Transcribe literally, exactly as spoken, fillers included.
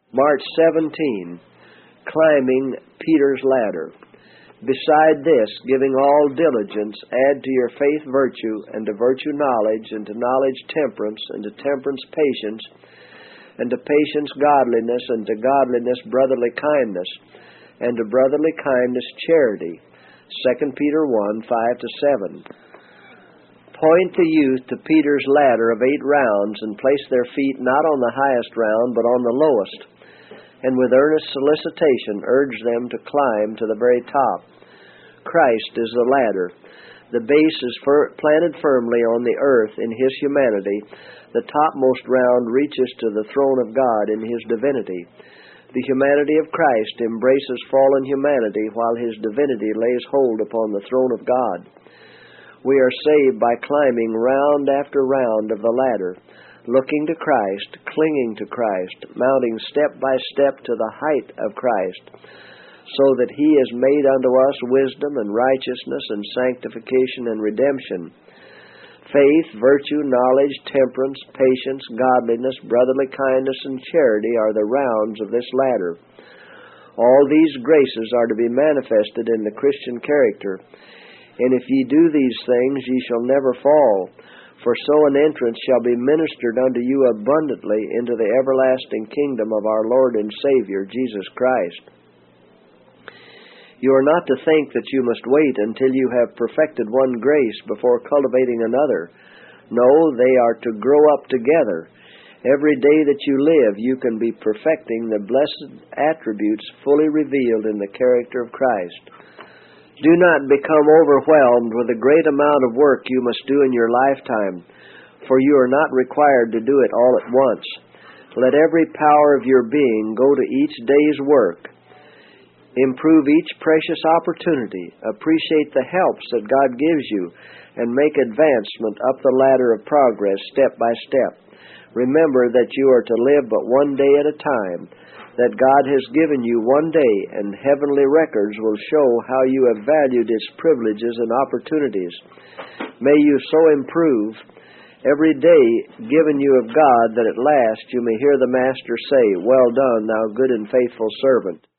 March seventeenth, climbing Peter's ladder. Beside this, giving all diligence, add to your faith virtue, and to virtue knowledge, and to knowledge temperance, and to temperance patience, and to patience godliness, and to godliness brotherly kindness, and to brotherly kindness charity. Second Peter one, five to seven. Point the youth to Peter's ladder of eight rounds, and place their feet not on the highest round, but on the lowest, and with earnest solicitation urge them to climb to the very top. Christ is the ladder. The base is fir- planted firmly on the earth in His humanity. The topmost round reaches to the throne of God in His divinity. The humanity of Christ embraces fallen humanity, while His divinity lays hold upon the throne of God. We are saved by climbing round after round of the ladder, looking to Christ, clinging to Christ, mounting step by step to the height of Christ, so that He has made unto us wisdom and righteousness and sanctification and redemption. Faith, virtue, knowledge, temperance, patience, godliness, brotherly kindness, and charity are the rounds of this ladder. All these graces are to be manifested in the Christian character. And if ye do these things, ye shall never fall. For so an entrance shall be ministered unto you abundantly into the everlasting kingdom of our Lord and Savior, Jesus Christ. You are not to think that you must wait until you have perfected one grace before cultivating another. No, they are to grow up together. Every day that you live, you can be perfecting the blessed attributes fully revealed in the character of Christ. Do not become overwhelmed with the great amount of work you must do in your lifetime, for you are not required to do it all at once. Let every power of your being go to each day's work. Improve each precious opportunity, appreciate the helps that God gives you, and make advancement up the ladder of progress step by step. Remember that you are to live but one day at a time, that God has given you one day, and heavenly records will show how you have valued its privileges and opportunities. May you so improve every day given you of God, that at last you may hear the Master say, "Well done, thou good and faithful servant."